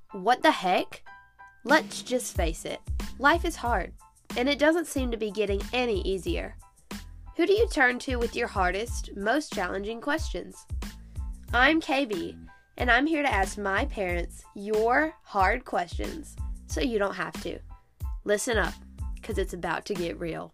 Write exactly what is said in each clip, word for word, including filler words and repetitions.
What the heck? Let's just face it. Life is hard, and it doesn't seem to be getting any easier. Who do you turn to with your hardest, most challenging questions? I'm K B, and I'm here to ask my parents your hard questions so you don't have to. Listen up, because it's about to get real.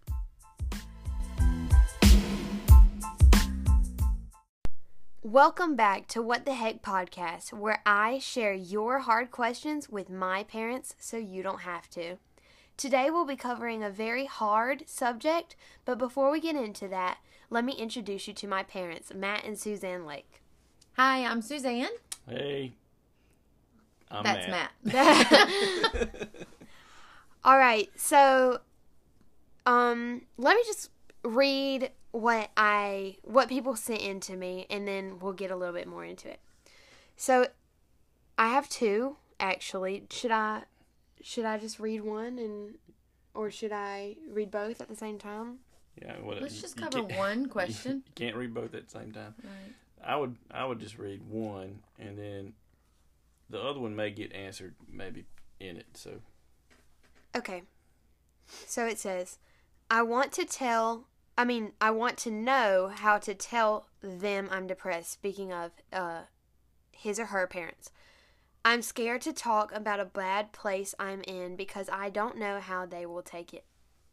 Welcome back to What the Heck podcast, where I share your hard questions with my parents so you don't have to. Today we'll be covering a very hard subject, but before we get into that, let me introduce you to my parents, Matt and Suzanne Lake. Hi, I'm Suzanne. Hey, I'm That's Matt. Matt. All right, so um, let me just read what I what people sent in to me, and then we'll get a little bit more into it. So I have two actually. Should I should I just read one and or should I read both at the same time? Yeah, well, Let's you- just you cover can't- one question. You can't read both at the same time. Right. I would I would just read one, and then the other one may get answered maybe in it. So Okay. So it says, I want to tell, I mean, I want to know how to tell them I'm depressed. Speaking of uh, his or her parents. I'm scared to talk about a bad place I'm in because I don't know how they will take it.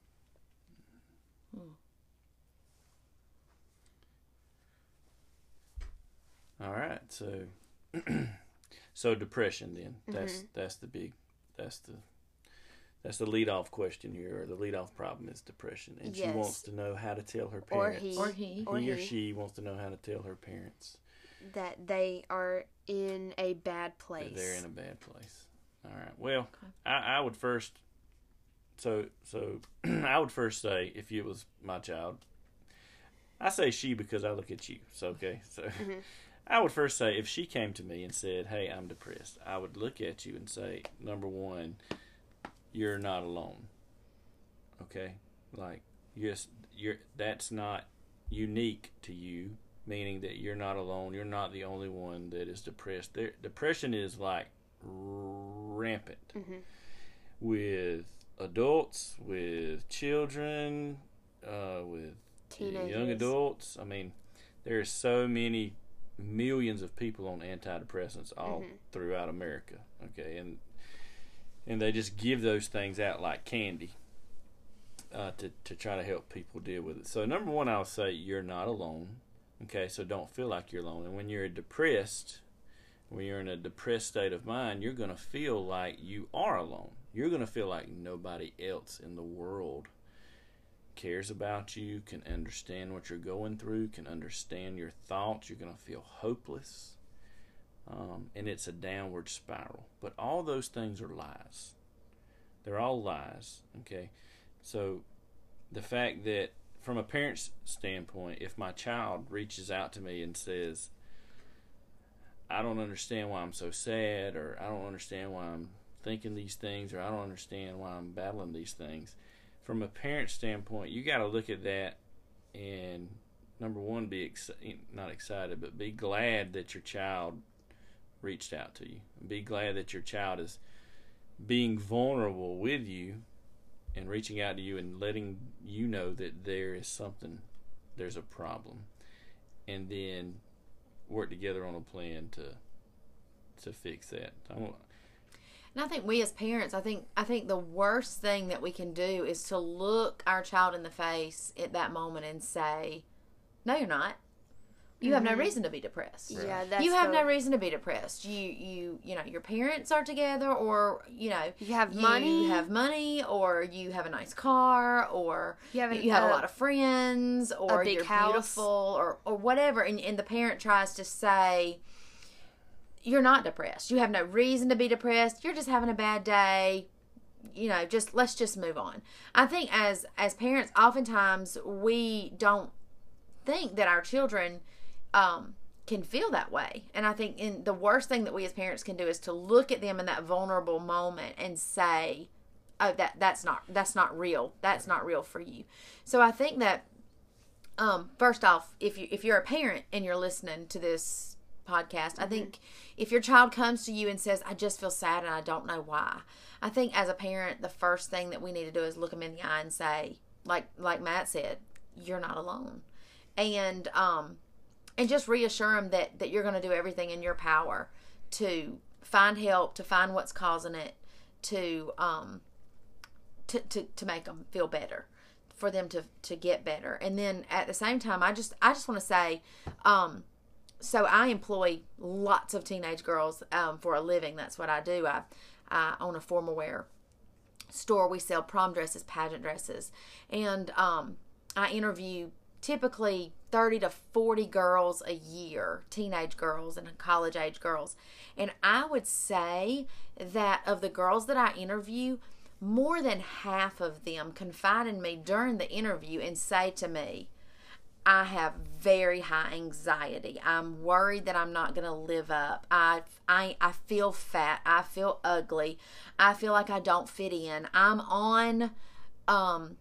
Hmm. all right, so so depression then. That's Mhm. that's the big that's the that's the lead off question here, or the lead off problem is depression, and she Yes. wants to know how to tell her Or parents. he. Or he. Or he or he. she wants to know how to tell her parents That they are in a bad that place. they're in a bad place. All right. Well, Okay. I, I would first. So so I would first say if it was my child. I say she because I look at you. So okay. So Mhm. I would first say if she came to me and said, "Hey, I'm depressed," I would look at you and say, number one, you're not alone. Okay, like yes, you're that's not unique to you. Meaning that you're not alone. You're not the only one that is depressed. There, depression is like rampant Mhm. with adults, with children, uh, with Teenagers. young adults. I mean, there's so many millions of people on antidepressants all Mhm. throughout America. Okay, and and they just give those things out like candy uh, to to try to help people deal with it. So number one, I'll say you're not alone. Okay, so don't feel like you're alone. And when you're depressed, when you're in a depressed state of mind, you're going to feel like you are alone. You're going to feel like nobody else in the world cares about you, can understand what you're going through, can understand your thoughts. You're going to feel hopeless. Um, and it's a downward spiral. But all those things are lies. They're all lies, okay? So the fact that from a parent's standpoint, if my child reaches out to me and says, I don't understand why I'm so sad, or I don't understand why I'm thinking these things, or I don't understand why I'm battling these things, from a parent's standpoint, you got to look at that and, number one, be ex- not excited, but be glad that your child reached out to you. Be glad that your child is being vulnerable with you and reaching out to you and letting you know that there is something, there's a problem, and then work together on a plan to to fix that. I want, And I think we as parents, I think I think the worst thing that we can do is to look our child in the face at that moment and say, "No, you're not. You have no Mhm. reason to be depressed. Yeah, that's you have the- no reason to be depressed. You you you know your parents are together, or you know You have you money. have money, or you have a nice car, or You have, an, you have uh, a lot of friends, or big you're house. beautiful, or or whatever." And and the parent tries to say, "You're not depressed. You have no reason to be depressed. You're just having a bad day. You know, just let's just move on." I think as as parents, oftentimes we don't think that our children um, can feel that way, and I think in the worst thing that we as parents can do is to look at them in that vulnerable moment and say, "Oh, that that's not that's not real. That's not real for you." So I think that um, first off, if you if you're a parent and you're listening to this podcast. I think if your child comes to you and says, I just feel sad and I don't know why, I think as a parent, the first thing that we need to do is look them in the eye and say, like like Matt said, you're not alone. And um, and just reassure them that, that you're going to do everything in your power to find help, to find what's causing it, to um, to, to, to make them feel better, for them to, to get better. And then at the same time, I just I just want to say, um, so I employ lots of teenage girls um, for a living. That's what I do. I, I own a formal wear store. We sell prom dresses, pageant dresses. And um, I interview typically thirty to forty girls a year, teenage girls and college age girls. And I would say that of the girls that I interview, more than half of them confide in me during the interview and say to me, I have very high anxiety. I'm worried that I'm not going to live up. I, I, I feel fat. I feel ugly. I feel like I don't fit in. I'm on um,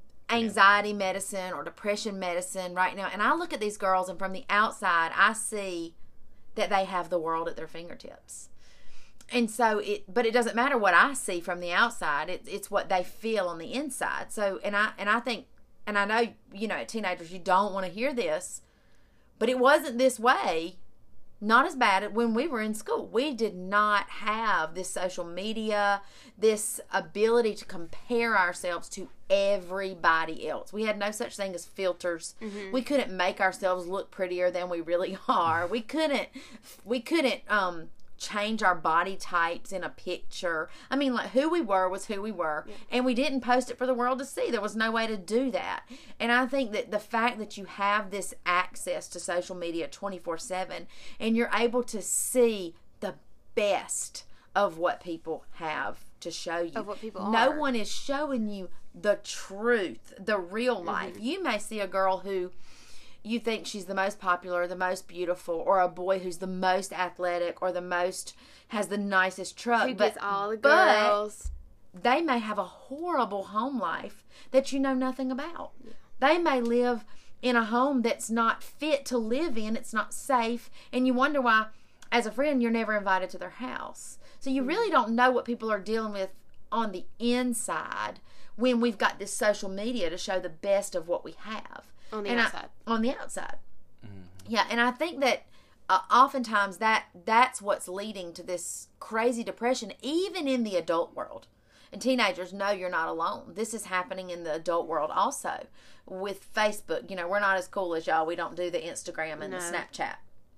anxiety medicine or depression medicine right now. And I look at these girls, and from the outside, I see that they have the world at their fingertips. And so it, but it doesn't matter what I see from the outside. It's it's what they feel on the inside. So, and I, and I think, and I know, you know, teenagers, you don't want to hear this, but it wasn't this way, not as bad when we were in school. We did not have this social media, this ability to compare ourselves to everybody else. We had no such thing as filters. Mm-hmm. We couldn't make ourselves look prettier than we really are. We couldn't, we couldn't, um, change our body types in a picture. I mean, like, who we were was who we were, yeah. And we didn't post it for the world to see. There was no way to do that. And I think that the fact that you have this access to social media twenty-four seven and you're able to see the best of what people have to show you. Of what people no are. one is showing you the truth, the real life. Mm-hmm. You may see a girl who you think she's the most popular, the most beautiful, or a boy who's the most athletic or the most, has the nicest truck. Who but, gets all the girls. But they may have a horrible home life that you know nothing about. Yeah. They may live in a home that's not fit to live in. It's not safe. And you wonder why, as a friend, you're never invited to their house. So you really don't know what people are dealing with on the inside when we've got this social media to show the best of what we have. On the and outside. I, on the outside. Mm-hmm. Yeah, and I think that uh, oftentimes that that's what's leading to this crazy depression, even in the adult world. And teenagers, know you're not alone. This is happening in the adult world also. With Facebook, you know, we're not as cool as y'all. We don't do the Instagram and no. the Snapchat.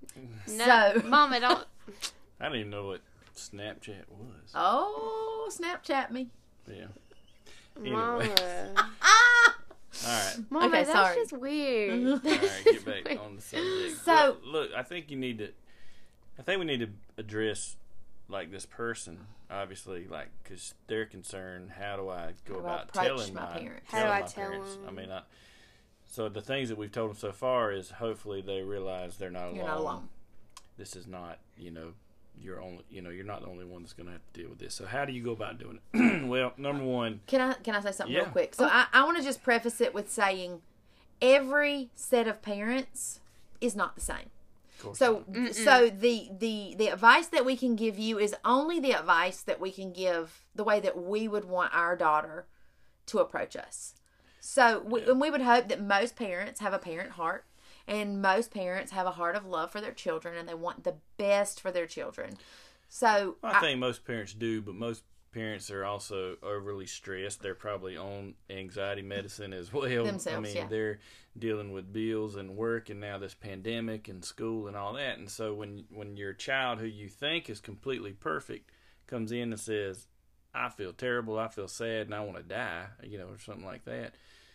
No, so, Mama, don't. I didn't even know what Snapchat was. Oh, Snapchat me. Yeah. Mama. Anyway. All right. Mama, Okay, that's sorry. just weird. All right, get back on the subject. So- look, look, I think you need to. I think we need to address, like, this person, obviously, like, because they're concerned. How do I go How do I about approach telling my my, parents? How do telling I my tell parents? them? I mean, I, so the things that we've told them so far is hopefully they realize they're not You're alone. not alone. This is not, you know, you're only, you know, you're not the only one that's going to have to deal with this. So how do you go about doing it? Well, number one. Can I can I say something Yeah. real quick? So I, I want to just preface it with saying every set of parents is not the same. Of course So not. so the, the the advice that we can give you is only the advice that we can give the way that we would want our daughter to approach us. So we, Yeah. and we would hope that most parents have a parent heart, and most parents have a heart of love for their children, and they want the best for their children. So I think most parents do, but most parents are also overly stressed. They're probably on anxiety medicine as well. Themselves, I mean, yeah. they're dealing with bills and work and now this pandemic and school and all that. And so when when your child, who you think is completely perfect, comes in and says, I feel terrible, I feel sad, and I want to die, you know, or something like that,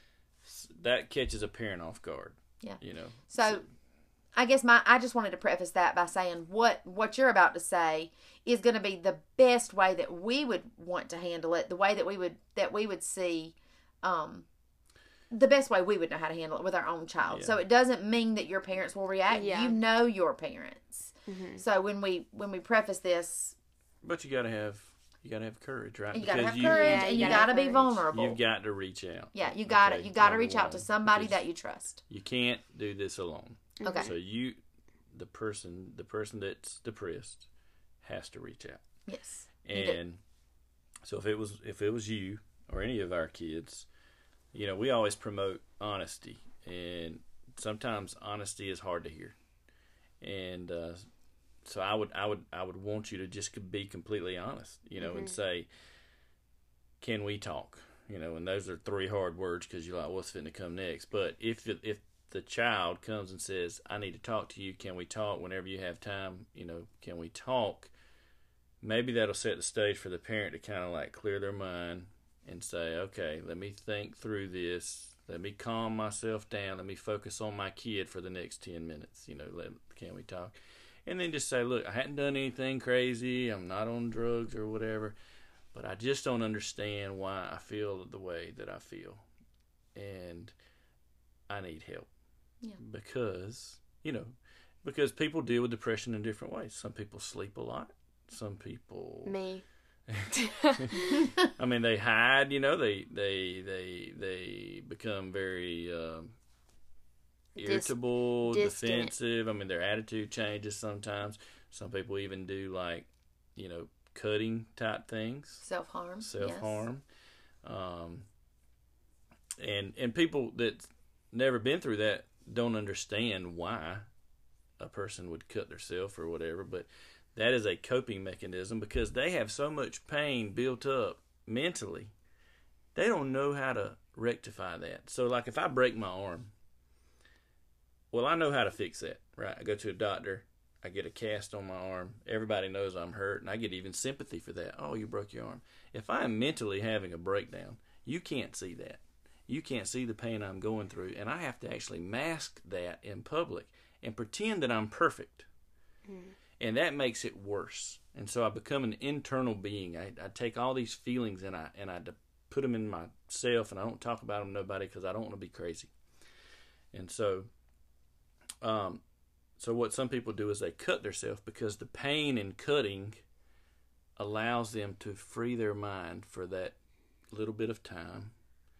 that catches a parent off guard. Yeah. You know. So, I guess my I just wanted to preface that by saying what what you're about to say is going to be the best way that we would want to handle it, the way that we would that we would see um the best way we would know how to handle it with our own child. Yeah. So it doesn't mean that your parents will react. Yeah. You know your parents. Mm-hmm. So when we when we preface this, But you got to have you got to have courage, right? you got to Because have you- courage Yeah, and you you gotta got to have be courage. vulnerable. You've got to reach out. yeah, you got to Okay, you got to number reach out to one, somebody because that you trust. You can't do this alone. Okay. So you the person the person that's depressed has to reach out. Yes. And so if it was if it was you or any of our kids, you know, we always promote honesty, and sometimes honesty is hard to hear. And uh, so I would I would I would want you to just be completely honest, you know, mm-hmm. and say, "Can we talk?" You know, and those are three hard words because you're like, "What's fitting to come next?" But if if the child comes and says, "I need to talk to you. Can we talk whenever you have time? You know, can we talk?" Maybe that'll set the stage for the parent to kind of like clear their mind and say, "Okay, let me think through this. Let me calm myself down. Let me focus on my kid for the next ten minutes. You know, let, can we talk?" And then just say, "Look, I hadn't done anything crazy. I'm not on drugs or whatever, but I just don't understand why I feel the way that I feel. And I need help." Yeah. Because, you know, because people deal with depression in different ways. Some people sleep a lot. Some people... Me. I mean, they hide, you know, they they they they become very uh, irritable, Dis- defensive. I mean, their attitude changes sometimes. Some people even do, like, you know, cutting type things. Self-harm. Self-harm. Yes. Um, and, and people that's never been through that don't understand why a person would cut themselves or whatever, but that is a coping mechanism because they have so much pain built up mentally. They don't know how to rectify that. So, like, if I break my arm, well, I know how to fix that, right? I go to a doctor. I get a cast on my arm. Everybody knows I'm hurt, and I get even sympathy for that. Oh, you broke your arm. If I am mentally having a breakdown, you can't see that. You can't see the pain I'm going through, and I have to actually mask that in public and pretend that I'm perfect. Mm. And that makes it worse. And so I become an internal being. I, I take all these feelings and I and I put them in myself, and I don't talk about them to nobody because I don't want to be crazy. And so, um, so what some people do is they cut themselves because the pain in cutting allows them to free their mind for that little bit of time,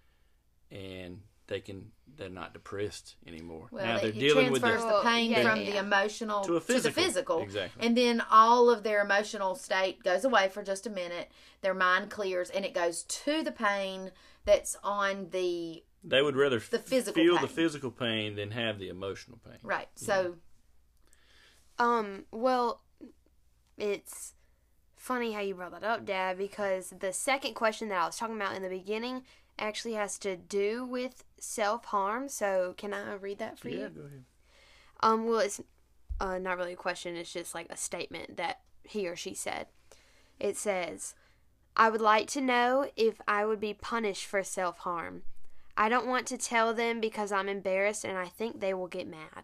and they can they're not depressed anymore. Well, now they're it dealing with transfers the, the pain yeah, from yeah. the emotional to, a physical. to the physical, exactly. And then all of their emotional state goes away for just a minute. Their mind clears, and it goes to the pain that's on the. They would rather the physical feel pain. the physical pain than have the emotional pain. Right. So. Um. Well, it's funny how you brought that up, Dad, because the second question that I was talking about in the beginning actually has to do with self-harm. So can I read that for yeah, you? Yeah, go ahead. Um, well, it's uh, not really a question. It's just like a statement that he or she said. It says, "I would like to know if I would be punished for self-harm. I don't want to tell them because I'm embarrassed and I think they will get mad."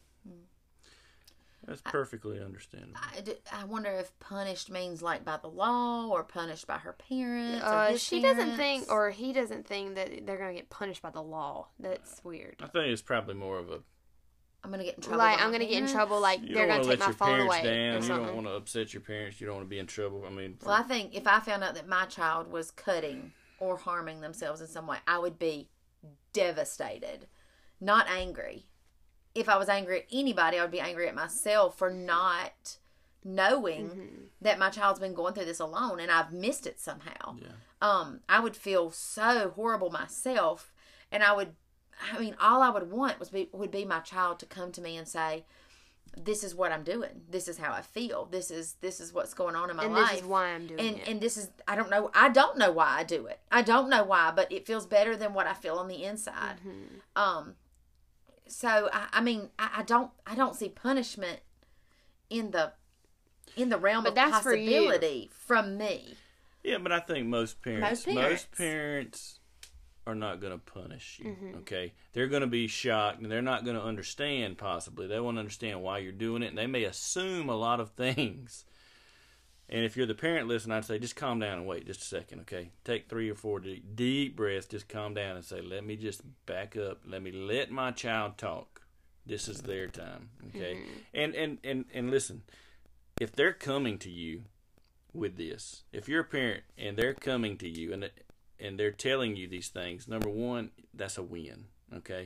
That's perfectly understandable. I, I wonder if punished means like by the law or punished by her parents. Uh, or his she parents. doesn't think, or he doesn't think that they're going to get punished by the law. That's weird. I think it's probably more of a. I'm going to get in trouble. Like, by I'm my going to get in parents. trouble, like, You they're don't going want to to take let my your phone parents away. down. Or You something. don't want to upset your parents. You don't want to be in trouble. I mean, Well, I think if I found out that my child was cutting or harming themselves in some way, I would be devastated, not angry. If I was angry at anybody, I would be angry at myself for not knowing mm-hmm. that my child's been going through this alone and I've missed it somehow. Yeah. Um, I would feel so horrible myself, and I would, I mean, all I would want was be, would be my child to come to me and say, "This is what I'm doing. This is how I feel. This is this is what's going on in my and life. this is why I'm doing and, it. And this is I don't know. I don't know why I do it. I don't know why, but it feels better than what I feel on the inside." Mm-hmm. Um. So I, I mean, I, I don't I don't see punishment in the in the realm but of that's possibility from me. Yeah, but I think most parents, Most parents, most parents are not going to punish you. Mm-hmm. Okay, they're going to be shocked and they're not going to understand. Possibly, they won't understand why you're doing it, and they may assume a lot of things. And if you're the parent, listen, I'd say just calm down and wait just a second. Okay, take three or four deep, deep breaths. Just calm down and say, "Let me just back up. Let me let my child talk. This is their time." Okay, Mm-hmm. and and and and listen, if they're coming to you with this, if you're a parent and they're coming to you and and they're telling you these things, number one, that's a win. Okay,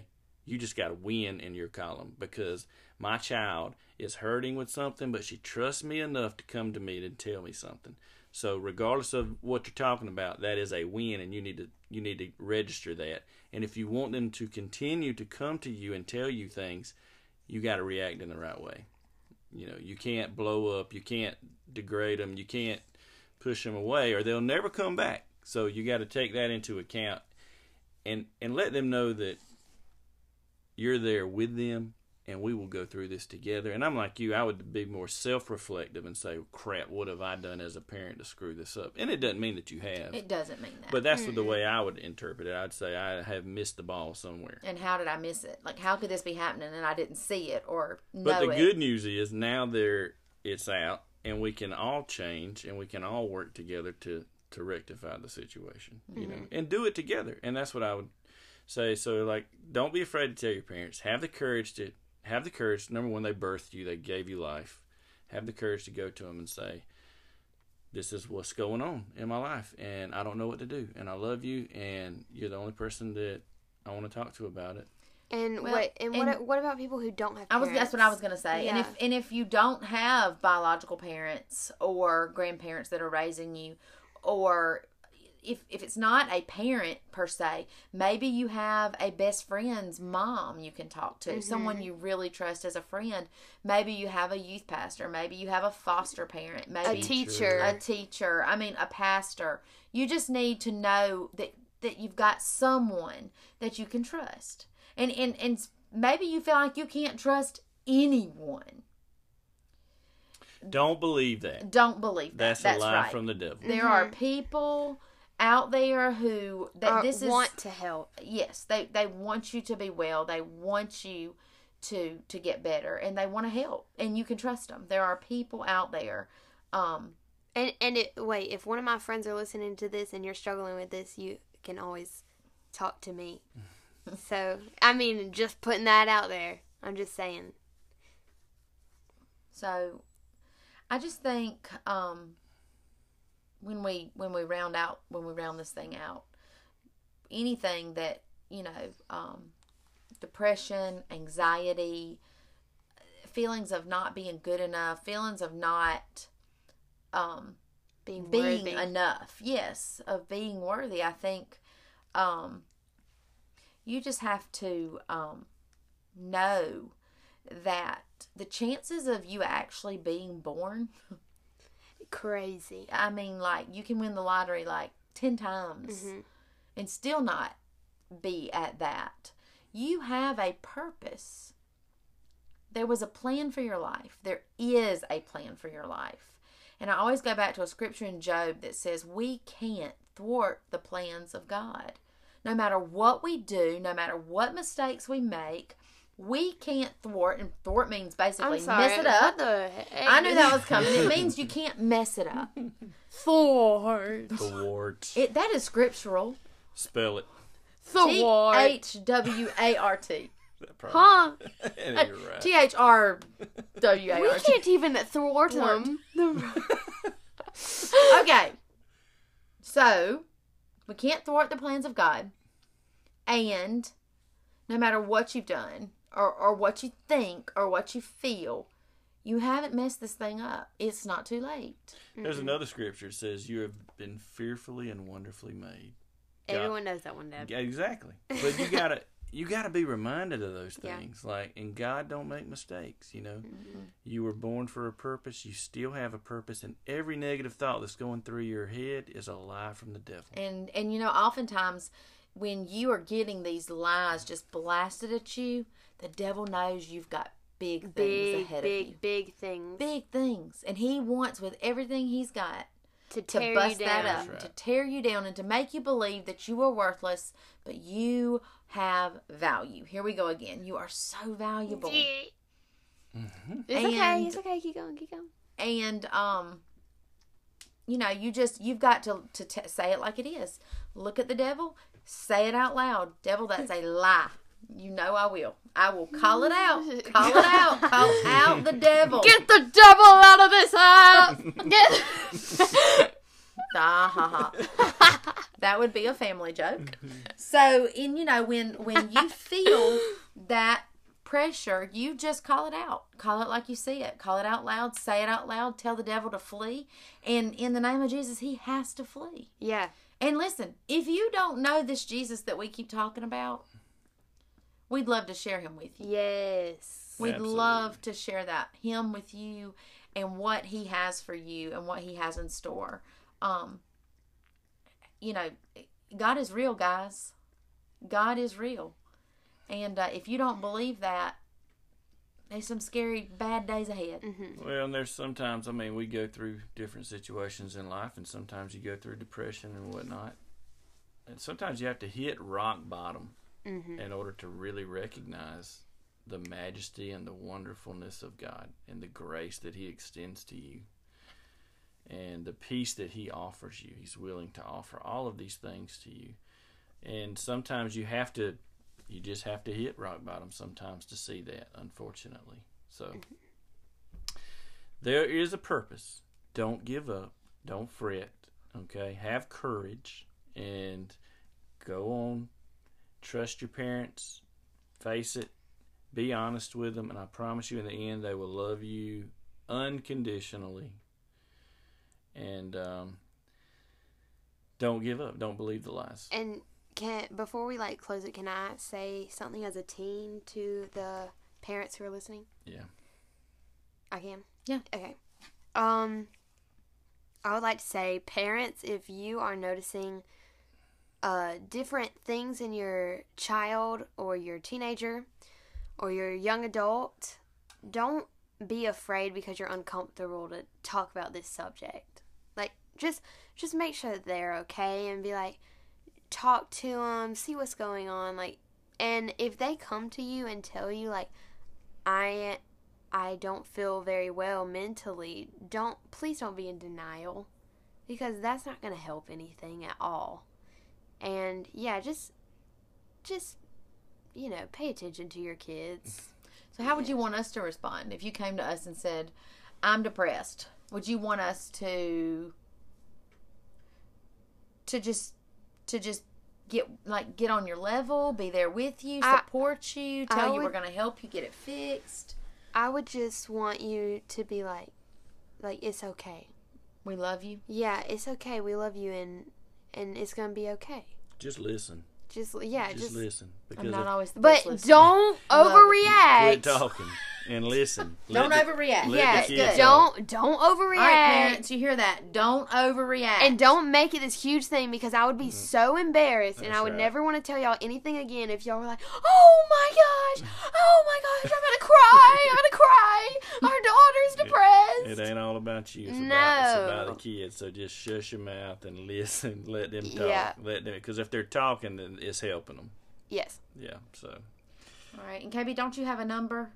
You just got to win in your column, because my child is hurting with something, but she trusts me enough to come to me to tell me something. So regardless of what you're talking about, that is a win, and you need to you need to register that. And if you want them to continue to come to you and tell you things, you got to react in the right way. You know, you can't blow up, you can't degrade them, you can't push them away, or they'll never come back. So you got to take that into account, and and let them know that you're there with them, and we will go through this together. And I'm like you, I would be more self-reflective and say, crap, what have I done as a parent to screw this up? And it doesn't mean that you have. It doesn't mean that. But that's mm-hmm. the way I would interpret it. I'd say I have missed the ball somewhere. And how did I miss it? Like, how could this be happening and I didn't see it or know it? But the good news is now there it's out, and we can all change, and we can all work together to, to rectify the situation, you mm-hmm. know, and do it together. And that's what I would say. So, like, don't be afraid to tell your parents. Have the courage to Have the courage, number one, they birthed you, they gave you life. Have the courage to go to them and say, this is what's going on in my life, and I don't know what to do, and I love you, and you're the only person that I want to talk to about it. And well, what and, and what what about people who don't have parents? I was that's what I was going to say. Yeah. And if and if you don't have biological parents or grandparents that are raising you, or If if it's not a parent per se, maybe you have a best friend's mom you can talk to, mm-hmm. someone you really trust as a friend. Maybe you have a youth pastor. Maybe you have a foster parent. Maybe a teacher. A teacher. I mean, a pastor. You just need to know that, that you've got someone that you can trust. And, and, and maybe you feel like you can't trust anyone. Don't believe that. Don't believe that. That's, That's a lie right. from the devil. There mm-hmm. are people out there who that or this is want to help. Yes, they they want you to be well. They want you to to get better, and they want to help, and you can trust them. There are people out there. Um, and and it, wait, if one of my friends are listening to this and you're struggling with this, you can always talk to me. So I mean, just putting that out there. I'm just saying. So, I just think. Um, When we when we round out when we round this thing out, anything that you know, um, depression, anxiety, feelings of not being good enough, feelings of not um, being being worthy. enough, yes, of being worthy. I think um, you just have to um, know that the chances of you actually being born. Crazy. I mean, like, you can win the lottery like ten times mm-hmm. and still not be at that. You have a purpose. There was a plan for your life. There is a plan for your life. And I always go back to a scripture in Job that says we can't thwart the plans of God. No matter what we do, no matter what mistakes we make, we can't thwart, and thwart means basically I'm sorry, mess it up. what the heck? I knew that was coming. It means you can't mess it up. Thwart. Thwart. It, that is scriptural. Spell it. Thwart. T H W A R T. Huh? You're right. T H R W A R T. We can't even thwart them. Okay. So, we can't thwart the plans of God. And no matter what you've done, or, or what you think, or what you feel, you haven't messed this thing up. It's not too late. There's mm-hmm. another scripture that says you have been fearfully and wonderfully made. Everyone God, knows that one, Dad. Yeah, exactly. But you gotta you gotta be reminded of those things. Yeah. Like, and God don't make mistakes, you know. Mm-hmm. You were born for a purpose, you still have a purpose, and every negative thought that's going through your head is a lie from the devil. And and you know, oftentimes when you are getting these lies just blasted at you, the devil knows you've got big things big, ahead big, of you. Big, big things. Big things. And he wants, with everything he's got, to, to tear bust you down. that up, right. to tear you down, and to make you believe that you are worthless, but you have value. Here we go again. You are so valuable. Mm-hmm. It's and, okay. It's okay. Keep going. Keep going. And, um... you know, you just, you've got to, to t- say it like it is. Look at the devil. Say it out loud. Devil, that's a lie. You know I will. I will call it out. Call it out. Call out the devil. Get the devil out of this house. Get. Ah, ha, ha. That would be a family joke. So, in you know, when when you feel that pressure, you just call it out. Call it like you see it. Call it out loud. Say it out loud. Tell the devil to flee. And in the name of Jesus, he has to flee. Yeah. And listen, if you don't know this Jesus that we keep talking about, we'd love to share him with you. Yes. We'd Absolutely. love to share that, him with you and what he has for you and what he has in store. Um, you know, God is real, guys. God is real. And uh, if you don't believe that, there's some scary, bad days ahead. Mm-hmm. Well, and there's sometimes, I mean, we go through different situations in life, and sometimes you go through depression and whatnot. And sometimes you have to hit rock bottom Mm-hmm. in order to really recognize the majesty and the wonderfulness of God and the grace that he extends to you and the peace that he offers you. He's willing to offer all of these things to you. And sometimes you have to, you just have to hit rock bottom sometimes to see that, unfortunately. So there is a purpose. Don't give up. Don't fret. Okay? Have courage and go on. Trust your parents. Face it. Be honest with them. And I promise you in the end they will love you unconditionally. And um, don't give up. Don't believe the lies. And can before we like close it, can I say something as a teen to the parents who are listening? Yeah. I can. Yeah. Okay. Um, I would like to say, parents, if you are noticing uh different things in your child or your teenager or your young adult, don't be afraid because you're uncomfortable to talk about this subject. Like, just just make sure that they're okay and be like, talk to them, see what's going on. Like, and if they come to you and tell you like, I I don't feel very well mentally, don't please don't be in denial, because that's not going to help anything at all. And yeah, just just you know, pay attention to your kids. So how would you want us to respond if you came to us and said, I'm depressed? Would you want us to to just to just get like get on your level, be there with you, I- support you, tell I you would- we're going to help you get it fixed? I would just want you to be like like it's okay. We love you. Yeah, it's okay. We love you, and and it's going to be okay. Just listen. Just yeah, Just, just, listen. I'm Because not if- always the but best listener. don't Love it. overreact. quit talking and listen. Don't Let the- overreact. let Yeah, the That's kids good. talk. don't don't overreact. All right, parents, you hear that? Don't overreact. And don't make it this huge thing, because I would be so embarrassed, and That's I would right. never want to tell y'all anything again if y'all were like, oh my gosh, oh my gosh, I'm gonna cry, I'm gonna cry, our daughter's depressed. It ain't all about you. It's, No. about, it's about the kids. So just shush your mouth and listen. Let them talk. Yeah. Let them, because if they're talking, then it's helping them. Yes. Yeah. So All right, and K B, don't you have a number?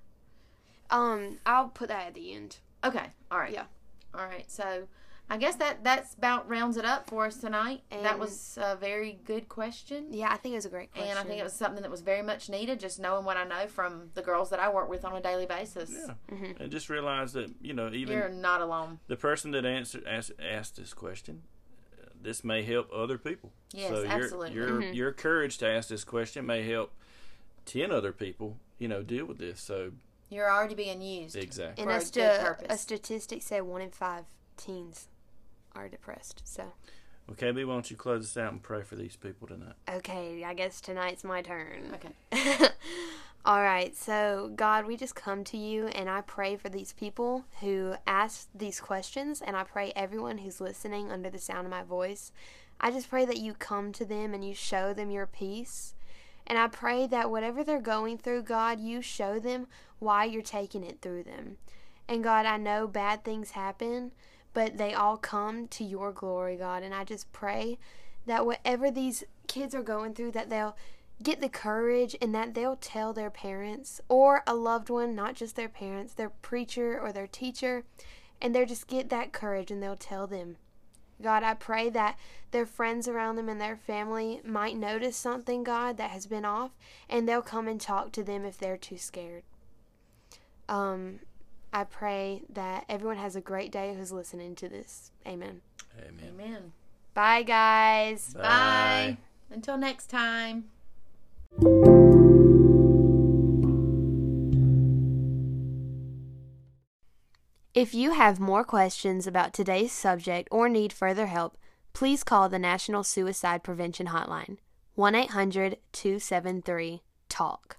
Um, I'll put that at the end. Okay. All right. Yeah. All right. So I guess that that's about rounds it up for us tonight. that And- was a very good question. Yeah, I think it was a great question. And I think it was something that was very much needed, just knowing what I know from the girls that I work with on a daily basis. yeah, Mm-hmm. and just realize that you know even You're not alone. the person that answered asked, asked this question, uh, this may help other people. Yes, so your, absolutely. Your Mhm. your courage to ask this question may help ten other people, you know, deal with this. So You're already being used. exactly. And for a, a stu- good a purpose. statistic said one in five teens are depressed. So, Well, K B, why don't you close us out and pray for these people tonight? okay, I guess tonight's my turn. Okay. All right, so God, we just come to you, and I pray for these people who ask these questions, and I pray everyone who's listening under the sound of my voice. I just pray that you come to them and you show them your peace. And I pray that whatever they're going through, God, you show them why you're taking it through them. And God, I know bad things happen, but they all come to your glory, God. And I just pray that whatever these kids are going through, that they'll get the courage and that they'll tell their parents or a loved one, not just their parents, their preacher or their teacher, and they'll just get that courage and they'll tell them. God, I pray that their friends around them and their family might notice something, God, that has been off, and they'll come and talk to them if they're too scared. Um, I pray that everyone has a great day who's listening to this. Amen. Amen. Amen. Bye, guys. Bye. Bye. Until next time. If you have more questions about today's subject or need further help, please call the National Suicide Prevention Hotline, one eight hundred two seven three TALK.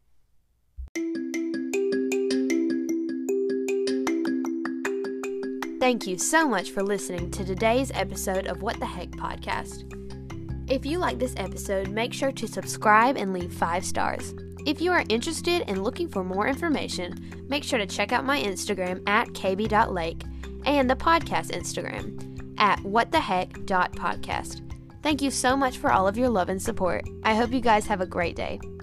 Thank you so much for listening to today's episode of What the Heck Podcast. If you like this episode, make sure to subscribe and leave five stars. If you are interested in looking for more information, make sure to check out my Instagram at k b dot lake and the podcast Instagram at what the heck dot podcast. Thank you so much for all of your love and support. I hope you guys have a great day.